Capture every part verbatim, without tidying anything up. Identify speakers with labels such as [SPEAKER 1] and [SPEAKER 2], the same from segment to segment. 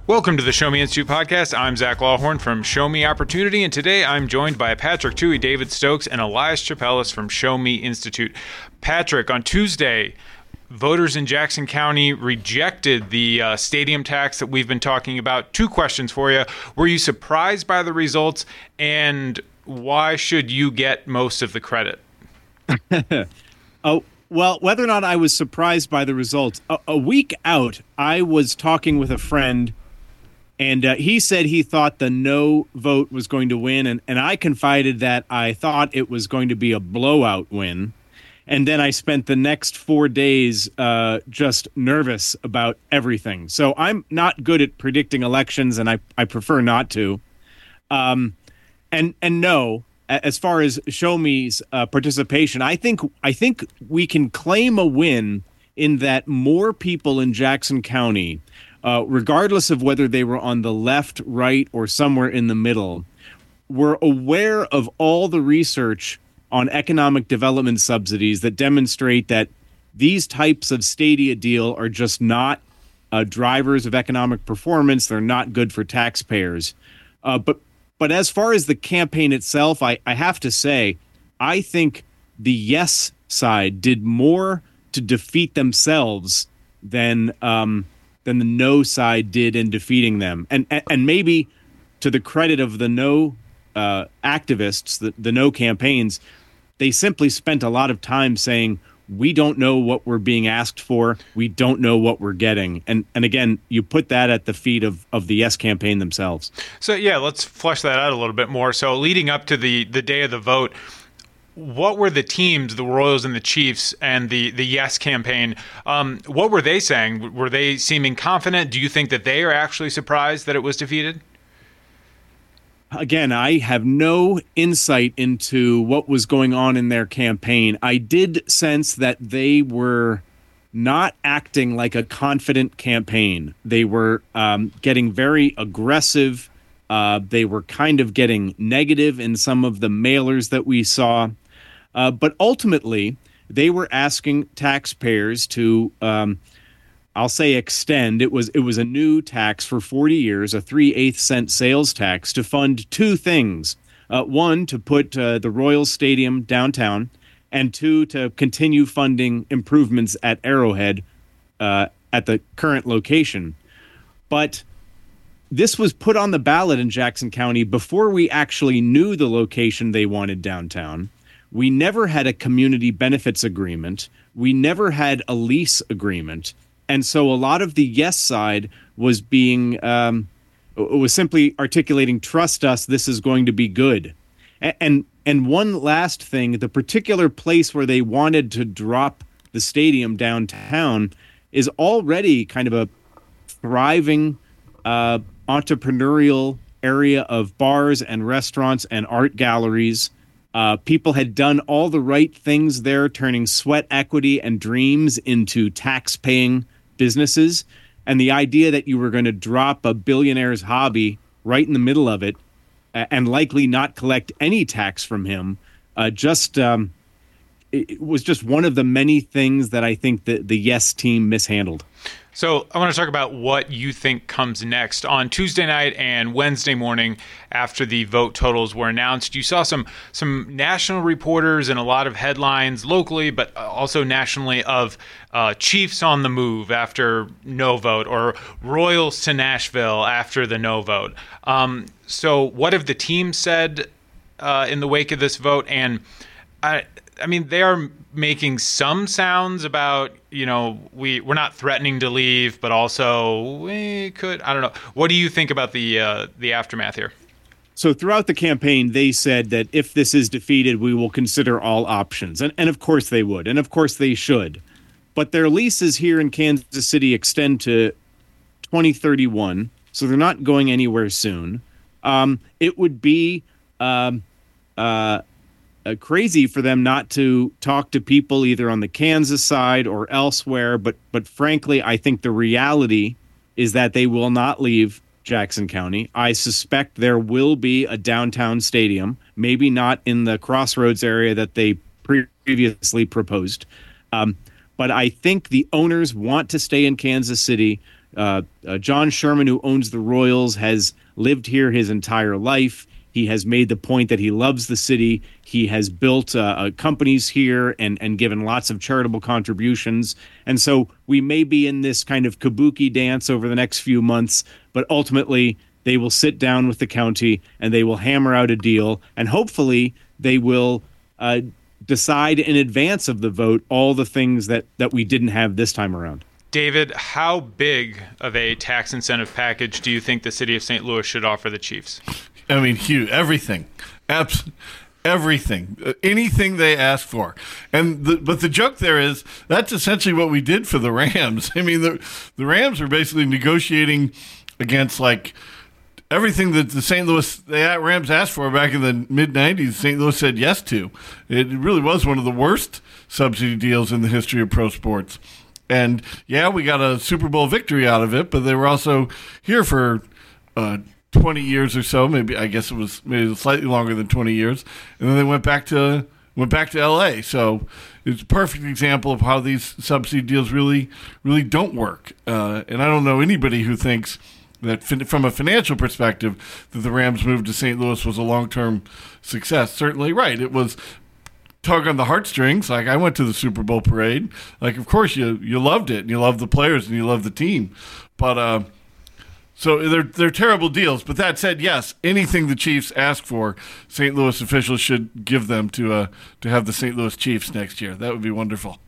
[SPEAKER 1] Welcome to the Show Me Institute podcast. I'm Zach Lawhorn from Show Me Opportunity, and today I'm joined by Patrick Tuohy, David Stokes, and Elias Chapelis from Show Me Institute. Patrick, on Tuesday, voters in Jackson County rejected the uh, stadium tax that we've been talking about. Two questions for you. Were you surprised by the results, and why should you get most of the credit?
[SPEAKER 2] oh. Well, whether or not I was surprised by the results, a, a week out, I was talking with a friend, and uh, he said he thought the no vote was going to win, and, and I confided that I thought it was going to be a blowout win. And then I spent the next four days uh, just nervous about everything. So I'm not good at predicting elections, and I, I prefer not to. Um, and and no. As far as Show Me's uh, participation, I think I think we can claim a win in that more people in Jackson County, uh, regardless of whether they were on the left, right, or somewhere in the middle, were aware of all the research on economic development subsidies that demonstrate that these types of stadia deal are just not uh, drivers of economic performance. They're not good for taxpayers. Uh, but But as far as the campaign itself, I, I have to say, I think the yes side did more to defeat themselves than um, than the no side did in defeating them. And and, and maybe to the credit of the no uh, activists, the, the no campaigns, they simply spent a lot of time saying, we don't know what we're being asked for. We don't know what we're getting. And and again, you put that at the feet of, of the Yes campaign themselves.
[SPEAKER 1] So, yeah, let's flesh that out a little bit more. So leading up to the, the day of the vote, what were the teams, the Royals and the Chiefs and the, the Yes campaign, um, what were they saying? Were they seeming confident? Do you think that they are actually surprised that it was defeated?
[SPEAKER 2] Again, I have no insight into what was going on in their campaign. I did sense that they were not acting like a confident campaign. They were um, getting very aggressive. Uh, they were kind of getting negative in some of the mailers that we saw. Uh, but ultimately, they were asking taxpayers to um, I'll say extend. It was it was a new tax for forty years, a three-eighths cent sales tax to fund two things. Uh, one, to put uh, the Royals Stadium downtown, and two, to continue funding improvements at Arrowhead uh, at the current location. But this was put on the ballot in Jackson County before we actually knew the location they wanted downtown. We never had a community benefits agreement. We never had a lease agreement. And so a lot of the yes side was being um, was simply articulating, trust us, this is going to be good. And, and and one last thing, the particular place where they wanted to drop the stadium downtown is already kind of a thriving uh, entrepreneurial area of bars and restaurants and art galleries. Uh, people had done all the right things there, turning sweat equity and dreams into tax-paying businesses, and the idea that you were going to drop a billionaire's hobby right in the middle of it uh, and likely not collect any tax from him uh, just um, it was just one of the many things that I think that the Yes team mishandled.
[SPEAKER 1] So I want to talk about what you think comes next. On Tuesday night and Wednesday morning, after the vote totals were announced, you saw some some national reporters and a lot of headlines locally, but also nationally, of uh, Chiefs on the move after no vote, or Royals to Nashville after the no vote. Um, so what have the teams said uh, in the wake of this vote? And I, I mean, they are making some sounds about, you know, we, we're not threatening to leave, but also we could, I don't know. What do you think about the uh, the aftermath here?
[SPEAKER 2] So throughout the campaign, they said that if this is defeated, we will consider all options. And, and of course they would. And of course they should. But their leases here in Kansas City extend to twenty thirty-one. So they're not going anywhere soon. Um, it would be um, uh, uh, crazy for them not to talk to people either on the Kansas side or elsewhere. But but frankly, I think the reality is that they will not leave Jackson County. I suspect there will be a downtown stadium, maybe not in the Crossroads area that they previously proposed. Um, but I think the owners want to stay in Kansas City. Uh, uh, John Sherman, who owns the Royals, has lived here his entire life. He has made the point that he loves the city. He has built uh, uh, companies here and, and given lots of charitable contributions. And so we may be in this kind of kabuki dance over the next few months, but ultimately they will sit down with the county and they will hammer out a deal. And hopefully they will uh, decide in advance of the vote all the things that, that we didn't have this time around.
[SPEAKER 1] David, how big of a tax incentive package do you think the city of Saint Louis should offer the Chiefs?
[SPEAKER 3] I mean, huge. Everything. Abs- everything. Uh, anything they ask for. And the, But the joke there is that's essentially what we did for the Rams. I mean, the, the Rams are basically negotiating against, like, everything that the Saint Louis the Rams asked for back in the mid nineties, Saint Louis said yes to. It really was one of the worst subsidy deals in the history of pro sports. And, yeah, we got a Super Bowl victory out of it, but they were also here for uh, twenty years or so. Maybe I guess it was maybe slightly longer than twenty years. And then they went back to went back to L A. So it's a perfect example of how these subsidy deals really, really don't work. Uh, and I don't know anybody who thinks that from a financial perspective that the Rams move to Saint Louis was a long-term success. Certainly right. It was tug on the heartstrings. Like, I went to the Super Bowl parade. Like, of course you you loved it and you loved the players and you loved the team. But uh, so they're they're terrible deals. But that said, yes, anything the Chiefs ask for, Saint Louis officials should give them to uh to have the Saint Louis Chiefs next year. That would be wonderful.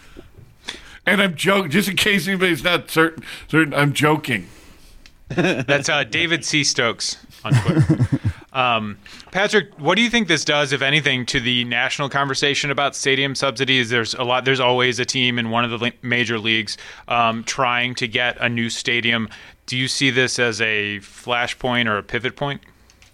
[SPEAKER 3] And I'm joking, just in case anybody's not certain. certain I'm joking.
[SPEAKER 1] That's uh, David C. Stokes on Twitter. Um, Patrick, what do you think this does, if anything, to the national conversation about stadium subsidies? There's a lot. There's always a team in one of the major leagues um, trying to get a new stadium. Do you see this as a flashpoint or a pivot point?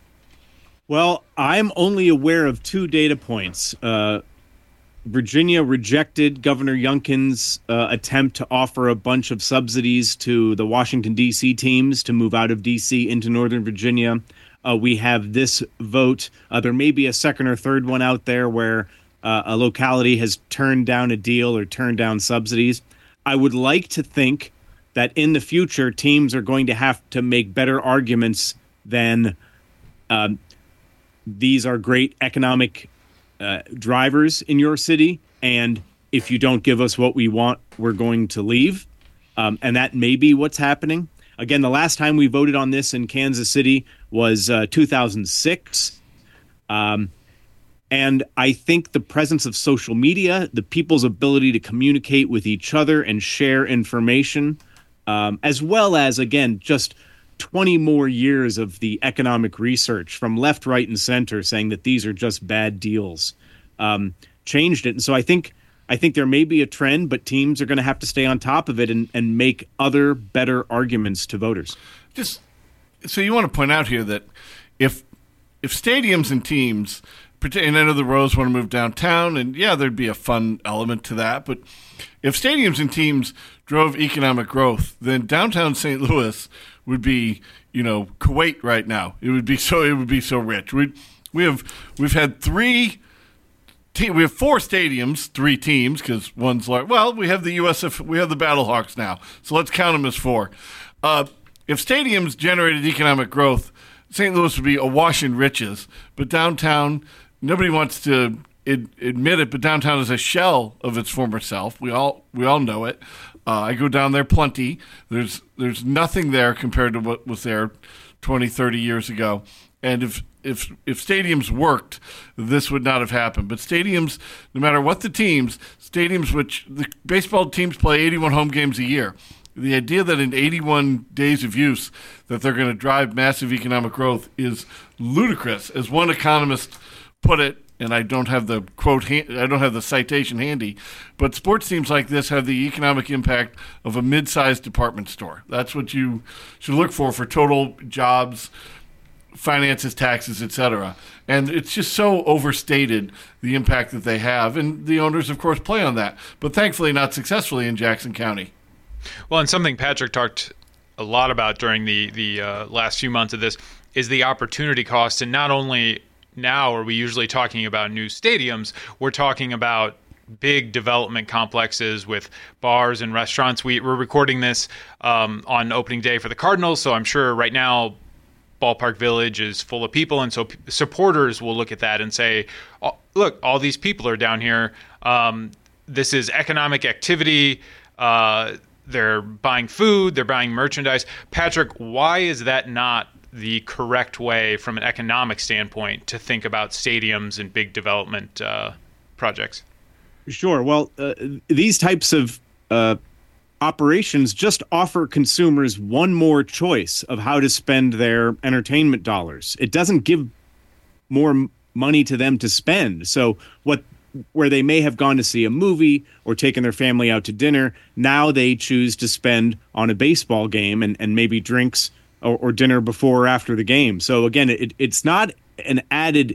[SPEAKER 2] Well, I'm only aware of two data points. Uh, Virginia rejected Governor Youngkin's uh, attempt to offer a bunch of subsidies to the Washington, D C teams to move out of D C into Northern Virginia. Uh, we have this vote. Uh, there may be a second or third one out there where uh, a locality has turned down a deal or turned down subsidies. I would like to think that in the future, teams are going to have to make better arguments than um, these are great economic uh, drivers in your city, and if you don't give us what we want, we're going to leave. Um, and that may be what's happening. Again, the last time we voted on this in Kansas City was uh, two thousand six. Um, and I think the presence of social media, the people's ability to communicate with each other and share information, um, as well as, again, just twenty more years of the economic research from left, right, and center saying that these are just bad deals, um, changed it. And so I think I think there may be a trend, but teams are going to have to stay on top of it and, and make other better arguments to voters.
[SPEAKER 3] Just so you want to point out here that if if stadiums and teams, and I know the Royals want to move downtown, and yeah, there'd be a fun element to that, but if stadiums and teams drove economic growth, then downtown Saint Louis would be, you know, Kuwait right now. It would be so it would be so rich. We we have we've had three. We have four stadiums, three teams, because one's large. Well, we have the U S F, we have the Battlehawks now, so let's count them as four. Uh, if stadiums generated economic growth, Saint Louis would be awash in riches. But downtown, nobody wants to ad- admit it, but downtown is a shell of its former self. We all we all know it. Uh, I go down there plenty. There's there's nothing there compared to what was there twenty, thirty years ago. And if if if stadiums worked, this would not have happened. But stadiums, no matter what the teams, stadiums which the baseball teams play eighty-one home games a year. The idea that in eighty-one days of use that they're going to drive massive economic growth is ludicrous. As one economist put it, and I don't have the quote, I don't have the citation handy, but sports teams like this have the economic impact of a mid-sized department store. That's what you should look for for total jobs, finances, taxes, et cetera. And it's just so overstated, the impact that they have. And the owners, of course, play on that. But thankfully not successfully in Jackson County.
[SPEAKER 1] Well, and something Patrick talked a lot about during the, the uh, last few months of this is the opportunity cost. And not only now are we usually talking about new stadiums, we're talking about big development complexes with bars and restaurants. We, we're recording this um, on opening day for the Cardinals, so I'm sure right now Ballpark Village is full of people, and so p- supporters will look at that and say, oh, look, all these people are down here. Um, this is economic activity. Uh, they're buying food. They're buying merchandise. Patrick, why is that not the correct way from an economic standpoint to think about stadiums and big development uh, projects?
[SPEAKER 2] Sure. Well, uh, these types of uh, operations just offer consumers one more choice of how to spend their entertainment dollars. It doesn't give more m- money to them to spend. So what where they may have gone to see a movie or taken their family out to dinner, now they choose to spend on a baseball game and, and maybe drinks or, or dinner before or after the game. So again, it, it's not an added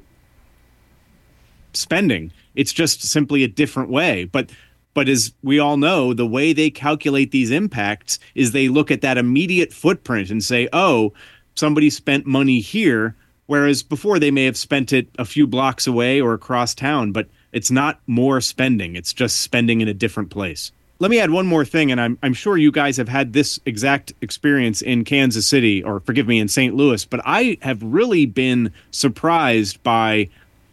[SPEAKER 2] spending. It's just simply a different way. But But as we all know, the way they calculate these impacts is they look at that immediate footprint and say, oh, somebody spent money here, whereas before they may have spent it a few blocks away or across town. But it's not more spending. It's just spending in a different place. Let me add one more thing, and I'm, I'm sure you guys have had this exact experience in Kansas City, or forgive me, in Saint Louis. But I have really been surprised by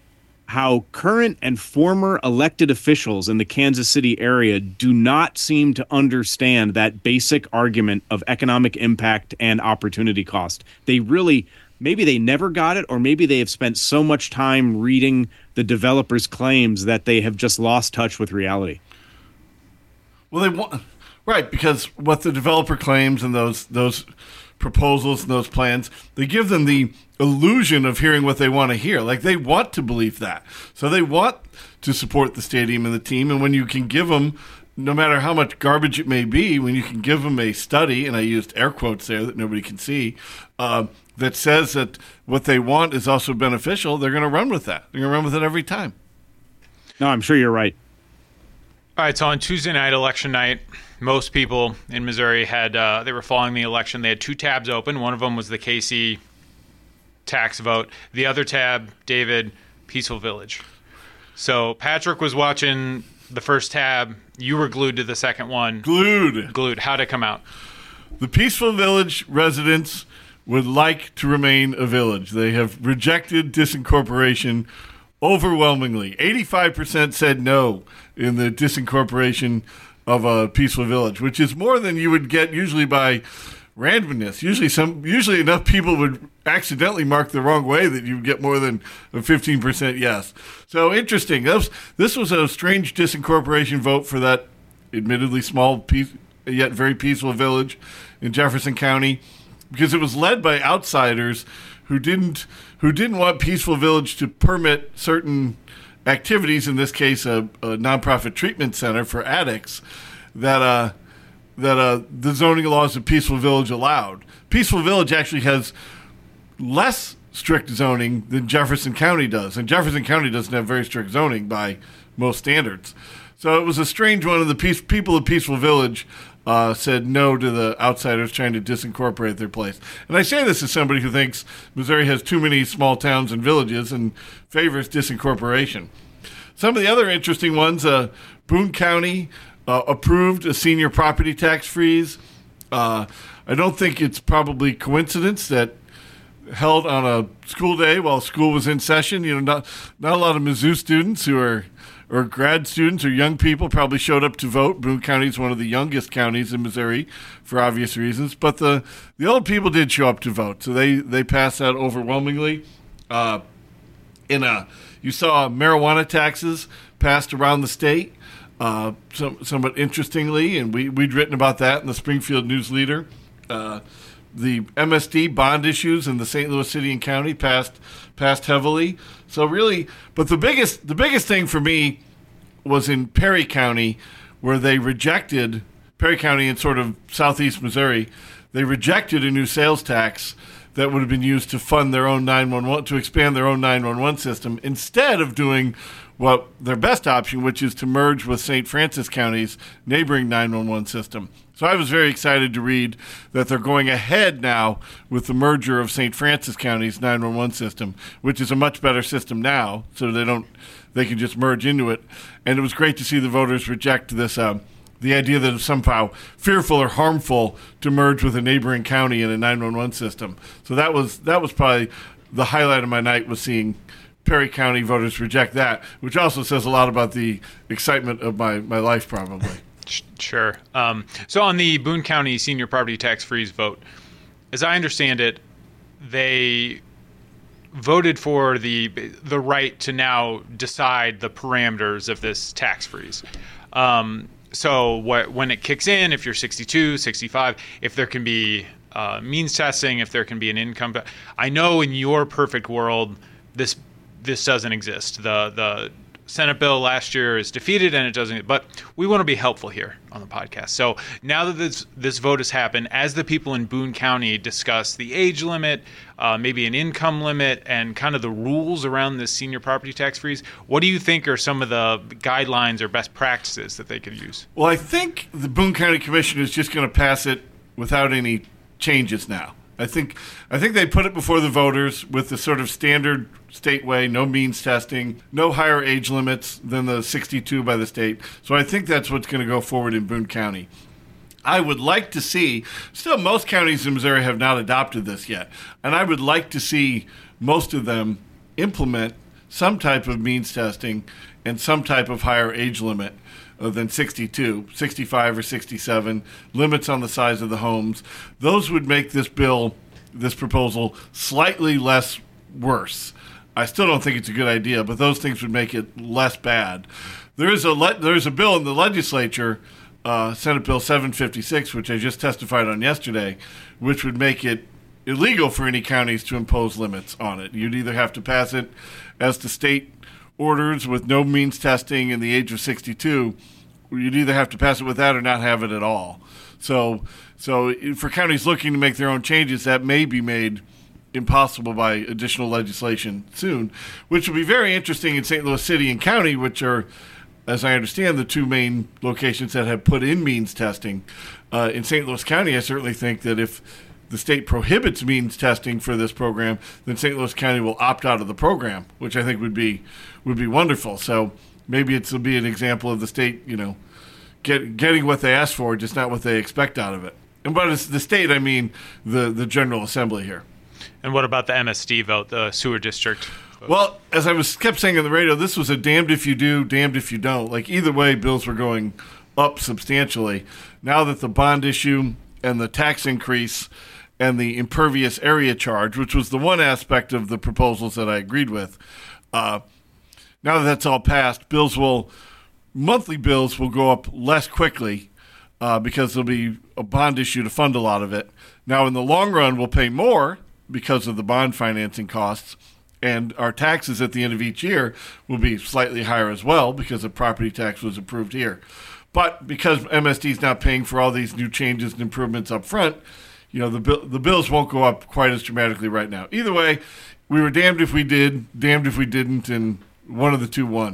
[SPEAKER 2] how current and former elected officials in the Kansas City area do not seem to understand that basic argument of economic impact and opportunity cost. They really, maybe they never got it, or maybe they have spent so much time reading the developers' claims that they have just lost touch with reality.
[SPEAKER 3] Well, they want, right, because what the developer claims and those those proposals and those plans, they give them the illusion of hearing what they want to hear. Like, they want to believe that. So they want to support the stadium and the team. And when you can give them, no matter how much garbage it may be, when you can give them a study, and I used air quotes there that nobody can see, uh, that says that what they want is also beneficial, they're going to run with that. They're going to run with it every time.
[SPEAKER 2] No, I'm sure you're right.
[SPEAKER 1] All right, so on Tuesday night, election night, most people in Missouri had, uh, they were following the election. They had two tabs open. One of them was the K C tax vote. The other tab, David, Peaceful Village. So Patrick was watching the first tab. You were glued to the second one.
[SPEAKER 3] Glued.
[SPEAKER 1] Glued. How'd it come out?
[SPEAKER 3] The Peaceful Village residents would like to remain a village. They have rejected disincorporation overwhelmingly. eighty-five percent said no in the disincorporation of a Peaceful Village, which is more than you would get usually by randomness. Usually some, usually enough people would accidentally mark the wrong way that you would get more than a fifteen percent yes. So interesting. That was, this was a strange disincorporation vote for that admittedly small, peace, yet very peaceful village in Jefferson County, because it was led by outsiders who didn't who didn't want Peaceful Village to permit certain activities, in this case a, a nonprofit treatment center for addicts, that uh, that uh, the zoning laws of Peaceful Village allowed. Peaceful Village actually has less strict zoning than Jefferson County does, and Jefferson County doesn't have very strict zoning by most standards. So it was a strange one, and the peace, people of Peaceful Village uh, said no to the outsiders trying to disincorporate their place. And I say this as somebody who thinks Missouri has too many small towns and villages and favors disincorporation. Some of the other interesting ones, uh, Boone County uh, approved a senior property tax freeze. Uh, I don't think it's probably coincidence that held on a school day while school was in session. You know, not not a lot of Mizzou students who are or grad students or young people probably showed up to vote. Boone County is one of the youngest counties in Missouri for obvious reasons, but the, the old people did show up to vote, so they, they passed that overwhelmingly. Uh, in a, you saw marijuana taxes passed around the state, uh, some, somewhat interestingly, and we, we'd written about that in the Springfield News Leader. Uh, the M S D bond issues in the Saint Louis City and County passed passed heavily. So really, but the biggest the biggest thing for me was in Perry County, where they rejected, Perry County in sort of southeast Missouri, they rejected a new sales tax that would have been used to fund their own nine one one, to expand their own nine one one system, instead of doing well, their best option, which is to merge with Saint Francis County's neighboring nine one one system. So I was very excited to read that they're going ahead now with the merger of Saint Francis County's nine one one system, which is a much better system now, so they don't they can just merge into it. And it was great to see the voters reject this um, the idea that it's somehow fearful or harmful to merge with a neighboring county in a nine one one system. So that was that was probably the highlight of my night, was seeing Perry County voters reject that, which also says a lot about the excitement of my, my life, probably.
[SPEAKER 1] Sure. Um, so on the Boone County senior property tax freeze vote, as I understand it, they voted for the the right to now decide the parameters of this tax freeze. Um, so what, when it kicks in, if you're sixty-two, sixty-five, if there can be uh, means testing, if there can be an income. I know in your perfect world, this this doesn't exist. The the Senate bill last year is defeated and it doesn't, but we want to be helpful here on the podcast. So now that this this vote has happened, as the people in Boone County discuss the age limit, uh, maybe an income limit, and kind of the rules around this senior property tax freeze, what do you think are some of the guidelines or best practices that they could use?
[SPEAKER 3] Well, I think the Boone County Commission is just going to pass it without any changes now. I think I think they put it before the voters with the sort of standard state way, no means testing, no higher age limits than the sixty-two by the state. So I think that's what's going to go forward in Boone County. I would like to see, still most counties in Missouri have not adopted this yet, and I would like to see most of them implement some type of means testing and some type of higher age limit than sixty-two, sixty-five or sixty-seven, limits on the size of the homes. Those would make this bill, this proposal, slightly less worse. I still don't think it's a good idea, but those things would make it less bad. There is a le- there's a bill in the legislature, uh, Senate Bill seven fifty-six, which I just testified on yesterday, which would make it illegal for any counties to impose limits on it. You'd either have to pass it as the state orders with no means testing in the age of sixty-two, you'd either have to pass it with that or not have it at all. So, so for counties looking to make their own changes, that may be made impossible by additional legislation soon, which will be very interesting in Saint Louis City and County, which are, as I understand, the two main locations that have put in means testing. Uh, in Saint Louis County, I certainly think that if the state prohibits means testing for this program, then Saint Louis County will opt out of the program, which I think would be would be wonderful. So maybe it's will be an example of the state, you know, get, getting what they asked for, just not what they expect out of it. And by the state, I mean the, the General Assembly here.
[SPEAKER 1] And what about the M S D vote, the sewer district vote?
[SPEAKER 3] Well, as I was kept saying on the radio, this was a damned if you do, damned if you don't. Like either way, bills were going up substantially. Now that the bond issue and the tax increase and the impervious area charge, which was the one aspect of the proposals that I agreed with, uh, now that that's all passed, bills will, monthly bills will go up less quickly uh, because there'll be a bond issue to fund a lot of it. Now, in the long run, we'll pay more because of the bond financing costs, and our taxes at the end of each year will be slightly higher as well because the property tax was approved here. But because M S D is not paying for all these new changes and improvements up front, you know, the bill, the bills won't go up quite as dramatically right now. Either way, we were damned if we did, damned if we didn't, and one of the two won.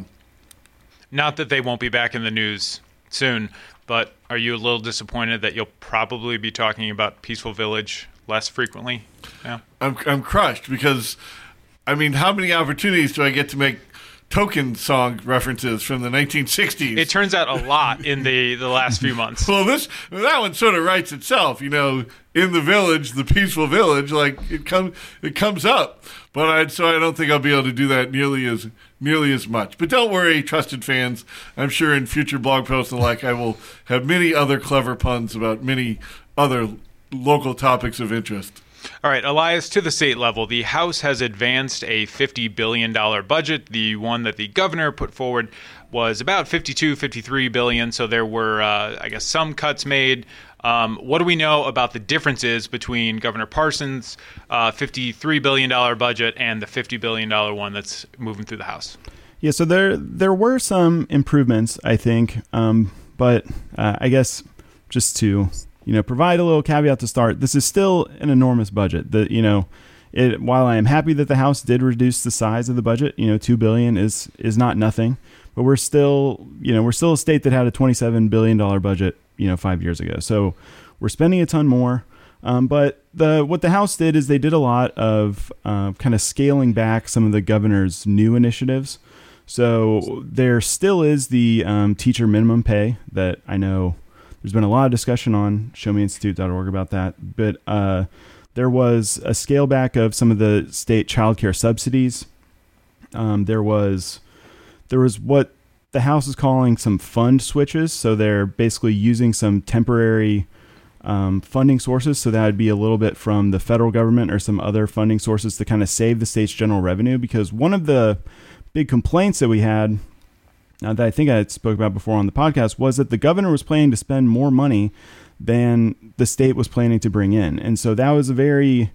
[SPEAKER 1] Not that they won't be back in the news soon, but are you a little disappointed that you'll probably be talking about Peaceful Village less frequently? Yeah.
[SPEAKER 3] I'm I'm crushed because, I mean, how many opportunities do I get to make token song references from the nineteen sixties?
[SPEAKER 1] It turns out a lot in the, the last few months.
[SPEAKER 3] Well, this that one sort of writes itself, you know, in the village, the Peaceful Village, like it comes it comes up. But I so I don't think I'll be able to do that nearly as nearly as much. But don't worry, trusted fans. I'm sure in future blog posts and like I will have many other clever puns about many other local topics of interest.
[SPEAKER 1] All right, Elias, to the state level, the House has advanced a fifty billion dollars budget. The one that the governor put forward was about fifty-two, fifty-three billion dollars, so there were, uh, I guess, some cuts made. Um, what do we know about the differences between Governor Parsons' uh, fifty-three billion dollars budget and the fifty billion dollars one that's moving through the House?
[SPEAKER 4] Yeah, so there there were some improvements, I think, um, but uh, I guess just to you know provide a little caveat to start, this is still an enormous budget. The you know it, while I am happy that the House did reduce the size of the budget, you know, two billion dollars is is not nothing, but we're still, you know, we're still a state that had a twenty-seven billion dollars budget, you know, five years ago. So we're spending a ton more. Um, but the what the House did is they did a lot of uh, kind of scaling back some of the governor's new initiatives. So there still is the um, teacher minimum pay that I know there's been a lot of discussion on show me institute dot org about that. But uh, there was a scale back of some of the state childcare subsidies. Um, there was there was what the House is calling some fund switches. So they're basically using some temporary um, funding sources. So that would be a little bit from the federal government or some other funding sources to kind of save the state's general revenue. Because one of the big complaints that we had uh, that I think I spoke about before on the podcast was that the governor was planning to spend more money than the state was planning to bring in. And so that was a very,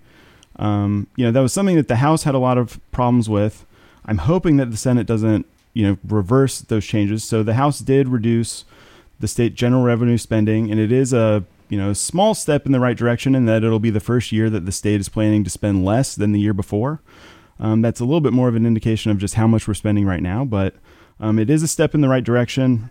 [SPEAKER 4] um, you know, that was something that the House had a lot of problems with. I'm hoping that the Senate doesn't, you know, reverse those changes. So the House did reduce the state general revenue spending, and it is a, you know, small step in the right direction in that it'll be the first year that the state is planning to spend less than the year before. Um, that's a little bit more of an indication of just how much we're spending right now, but um, it is a step in the right direction.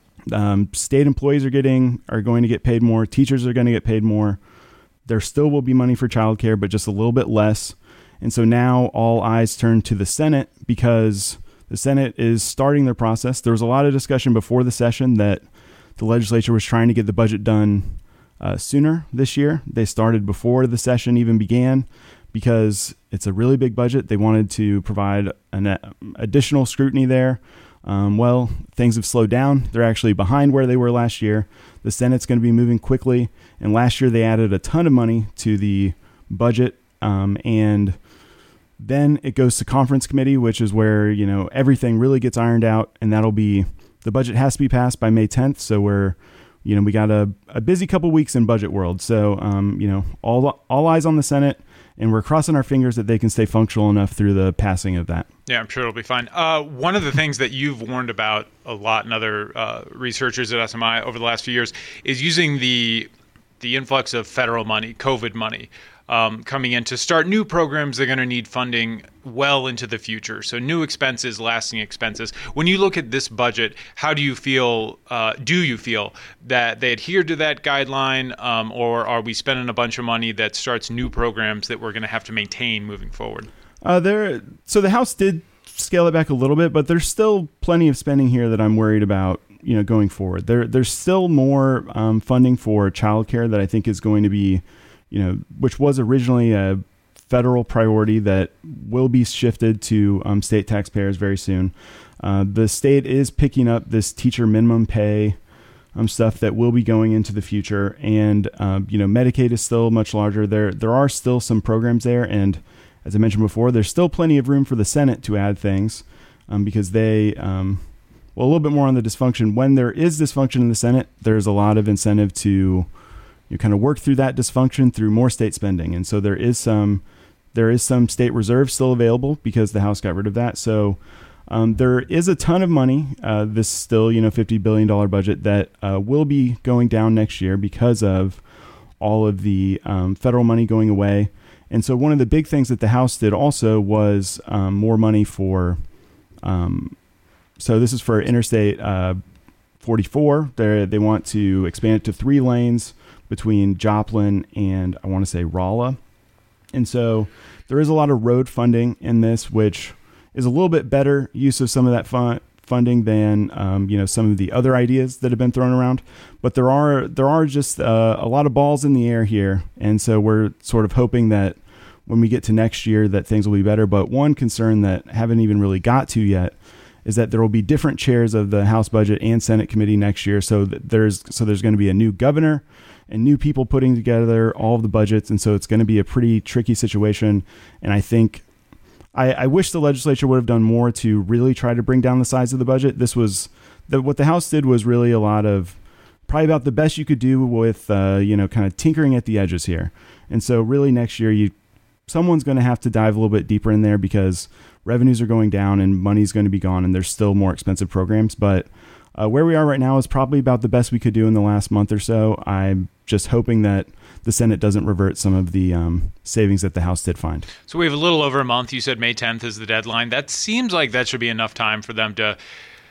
[SPEAKER 4] Um, state employees are getting are going to get paid more. Teachers are going to get paid more. There still will be money for childcare, but just a little bit less. And so now all eyes turn to the Senate because the Senate is starting their process. There was a lot of discussion before the session that the legislature was trying to get the budget done uh, sooner this year. They started before the session even began, because it's a really big budget. They wanted to provide an uh, additional scrutiny there. Um, well, things have slowed down. They're actually behind where they were last year. The Senate's going to be moving quickly. And last year they added a ton of money to the budget. Um, and then it goes to conference committee, which is where, you know, everything really gets ironed out. And that'll be, the budget has to be passed by May tenth. So we're, you know, we got a, a busy couple weeks in budget world. So, um, you know, all, all eyes on the Senate. And we're crossing our fingers that they can stay functional enough through the passing of that.
[SPEAKER 1] Yeah, I'm sure it'll be fine. Uh, one of the things that you've warned about a lot, and other uh, researchers at S M I over the last few years, is using the the influx of federal money, COVID money, um, coming in to start new programs that are going to need funding well into the future. So new expenses, lasting expenses. When you look at this budget, how do you feel, uh, do you feel that they adhere to that guideline, um, or are we spending a bunch of money that starts new programs that we're going to have to maintain moving forward?
[SPEAKER 4] Uh, there. So the House did scale it back a little bit, but there's still plenty of spending here that I'm worried about, you know, going forward. There, there's still more um, funding for childcare that I think is going to be, you know, which was originally a federal priority that will be shifted to um, state taxpayers very soon. Uh, the state is picking up this teacher minimum pay um, stuff that will be going into the future. And, um, you know, Medicaid is still much larger. There, there are still some programs there. And as I mentioned before, there's still plenty of room for the Senate to add things um, because they, um, well, a little bit more on the dysfunction. When there is dysfunction in the Senate, there's a lot of incentive to you kind of work through that dysfunction through more state spending. And so there is some there is some state reserve still available because the House got rid of that. So um, there is a ton of money. Uh, this still, you know, fifty billion dollars budget that uh, will be going down next year because of all of the um, federal money going away. And so one of the big things that the House did also was um, more money for, um, so this is for Interstate uh, forty-four. They they want to expand it to three lanes between Joplin and I want to say Rolla. And so there is a lot of road funding in this, which is a little bit better use of some of that fun, funding than, um, you know, some of the other ideas that have been thrown around. But there are there are just uh, a lot of balls in the air here. And so we're sort of hoping that when we get to next year that things will be better. But one concern that I haven't even really got to yet is that there will be different chairs of the House Budget and Senate Committee next year. So there's so there's going to be a new governor and new people putting together all of the budgets. And so it's going to be a pretty tricky situation. And I think I, I wish the legislature would have done more to really try to bring down the size of the budget. This was the, what the House did was really a lot of probably about the best you could do with, uh, you know, kind of tinkering at the edges here. And so really next year, you someone's going to have to dive a little bit deeper in there because revenues are going down and money's going to be gone, and there's still more expensive programs. But uh, where we are right now is probably about the best we could do in the last month or so. I'm just hoping that the Senate doesn't revert some of the um, savings that the House did find.
[SPEAKER 1] So we have a little over a month. You said May tenth is the deadline. That seems like that should be enough time for them to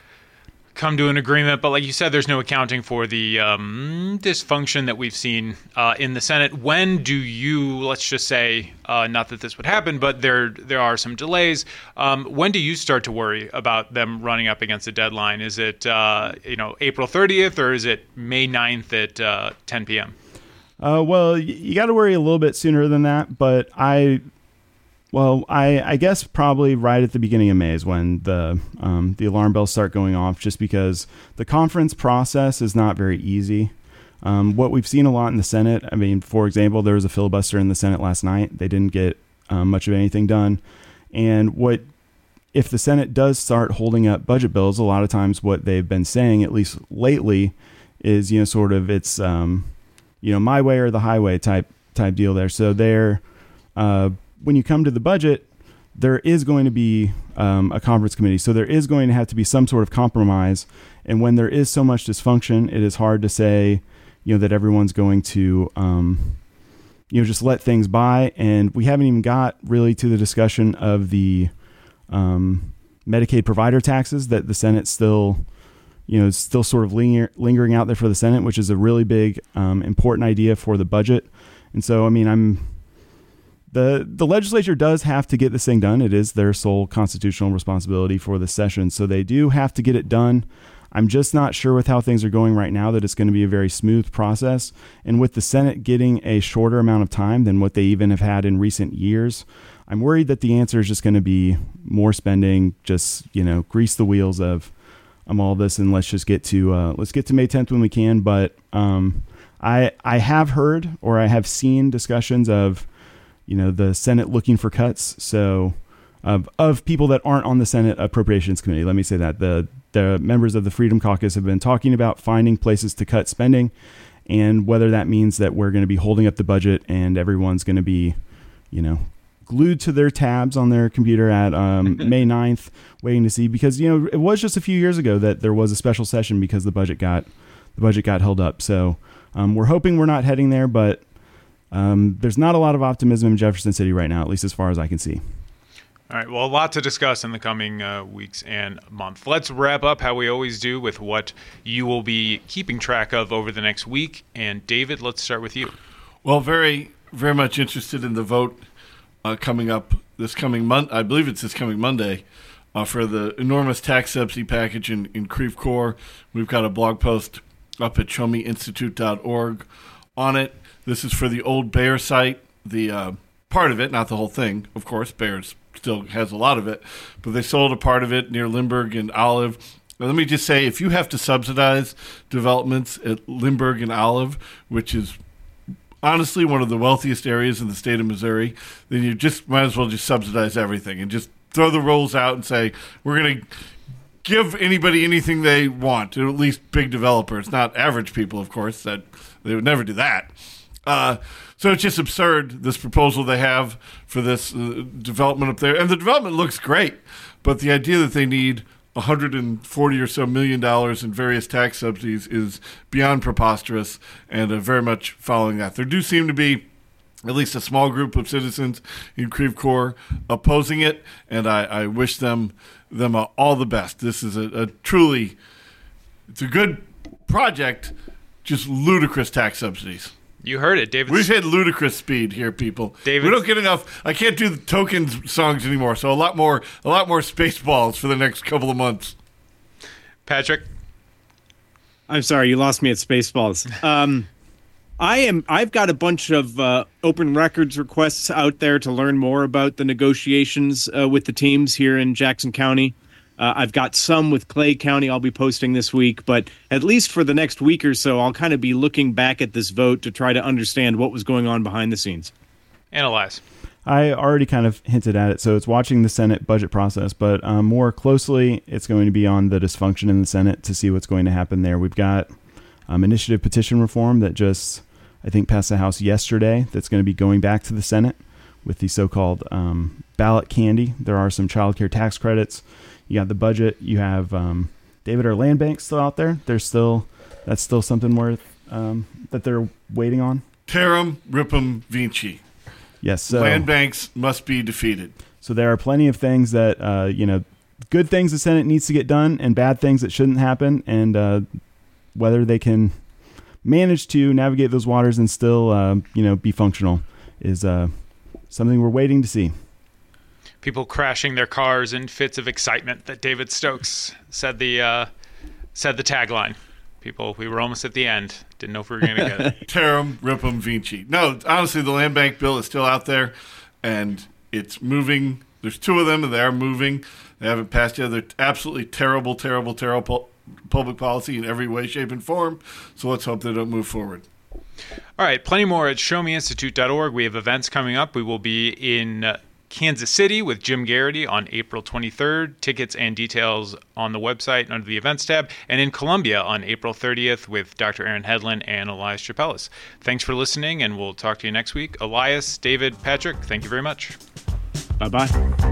[SPEAKER 1] come to an agreement. But like you said, there's no accounting for the um, dysfunction that we've seen uh, in the Senate. When do you, let's just say, uh, not that this would happen, but there there are some delays. Um, when do you start to worry about them running up against the deadline? Is it uh, you know April thirtieth or is it May ninth at uh, ten p.m.?
[SPEAKER 4] Uh, well, you got to worry a little bit sooner than that, but I, well, I, I guess probably right at the beginning of May is when the um, the alarm bells start going off, just because the conference process is not very easy. Um, what we've seen a lot in the Senate, I mean, for example, there was a filibuster in the Senate last night. They didn't get um, much of anything done. And what if the Senate does start holding up budget bills, a lot of times what they've been saying, at least lately, is, you know, sort of it's, um, you know, my way or the highway type type deal there. So there, uh, when you come to the budget, there is going to be um, a conference committee. So there is going to have to be some sort of compromise. And when there is so much dysfunction, it is hard to say, you know, that everyone's going to, um, you know, just let things by. And we haven't even got really to the discussion of the um, Medicaid provider taxes that the Senate still, you know, is still sort of linger, lingering out there for the Senate, which is a really big, um, important idea for the budget. And so, I mean, I'm the the legislature does have to get this thing done. It is their sole constitutional responsibility for the session. So they do have to get it done. I'm just not sure with how things are going right now that it's going to be a very smooth process. And with the Senate getting a shorter amount of time than what they even have had in recent years, I'm worried that the answer is just going to be more spending, just, you know, grease the wheels of um, all this, and let's just get to uh, let's get to May tenth when we can. But um, I I have heard or I have seen discussions of, you know, the Senate looking for cuts. So of of people that aren't on the Senate Appropriations Committee. Let me say that the the members of the Freedom Caucus have been talking about finding places to cut spending, and whether that means that we're going to be holding up the budget and everyone's going to be, you know, glued to their tabs on their computer at um, May ninth, waiting to see, because, you know, it was just a few years ago that there was a special session because the budget got the budget got held up. So um, we're hoping we're not heading there, but um, there's not a lot of optimism in Jefferson City right now, at least as far as I can see.
[SPEAKER 1] All right, well, a lot to discuss in the coming uh, weeks and month. Let's wrap up how we always do with what you will be keeping track of over the next week. And David, let's start with you.
[SPEAKER 3] Well, very, very much interested in the vote uh, coming up this coming month. I believe it's this coming Monday uh, for the enormous tax subsidy package in, in Creve Coeur. We've got a blog post up at show me institute dot org on it. This is for the old Bayer site, the uh, part of it, not the whole thing, of course. Bayer's still has a lot of it, but they sold a part of it near Lindbergh and Olive. Now, let me just say, if you have to subsidize developments at Lindbergh and Olive, which is honestly one of the wealthiest areas in the state of Missouri, then you just might as well just subsidize everything and just throw the rolls out and say, we're going to give anybody anything they want, or at least big developers, not average people, of course, that they would never do that. Uh, so it's just absurd, this proposal they have for this uh, development up there. And the development looks great, but the idea that they need one hundred forty or so million dollars in various tax subsidies is beyond preposterous, and uh, very much following that. There do seem to be at least a small group of citizens in Creve Coeur opposing it, and I, I wish them them uh, all the best. This is a, a truly, it's a good project, just ludicrous tax subsidies.
[SPEAKER 1] You heard it, David.
[SPEAKER 3] We've hit ludicrous speed here, people.
[SPEAKER 1] David,
[SPEAKER 3] we don't get enough. I can't do the tokens songs anymore, so a lot more, a lot more Spaceballs for the next couple of months.
[SPEAKER 1] Patrick,
[SPEAKER 2] I'm sorry, you lost me at Spaceballs. Um, I am. I've got a bunch of uh, open records requests out there to learn more about the negotiations uh, with the teams here in Jackson County. Uh, I've got some with Clay County I'll be posting this week, but at least for the next week or so, I'll kind of be looking back at this vote to try to understand what was going on behind the scenes.
[SPEAKER 1] Analyze.
[SPEAKER 4] I already kind of hinted at it, so it's watching the Senate budget process, but um, more closely, it's going to be on the dysfunction in the Senate to see what's going to happen there. We've got um, initiative petition reform that just, I think, passed the House yesterday that's going to be going back to the Senate with the so-called um, ballot candy. There are some child care tax credits. You got the budget. You have um, David, are land banks still out there? There's still that's still something worth um, that they're waiting on.
[SPEAKER 3] Tear 'em, rip 'em, Vinci.
[SPEAKER 4] Yes. So,
[SPEAKER 3] land banks must be defeated.
[SPEAKER 4] So there are plenty of things that uh, you know, good things the Senate needs to get done, and bad things that shouldn't happen, and uh, whether they can manage to navigate those waters and still uh, you know be functional is uh, something we're waiting to see.
[SPEAKER 1] People crashing their cars in fits of excitement that David Stokes said the uh, said the tagline. People, we were almost at the end. Didn't know if we were going to get it.
[SPEAKER 3] Tear 'em, rip 'em, Vinci. No, honestly, the land bank bill is still out there, and it's moving. There's two of them, and they are moving. They haven't passed yet. They're absolutely terrible, terrible, terrible public policy in every way, shape, and form. So let's hope they don't move forward.
[SPEAKER 1] All right, plenty more at show me institute dot org. We have events coming up. We will be in uh, Kansas City with Jim Garrity on April twenty-third. Tickets and details on the website under the events tab. And in Columbia on April thirtieth with Doctor Aaron Hedlund and Elias Chapelis. Thanks for listening, and we'll talk to you next week. Elias, David, Patrick, thank you very much.
[SPEAKER 2] Bye-bye.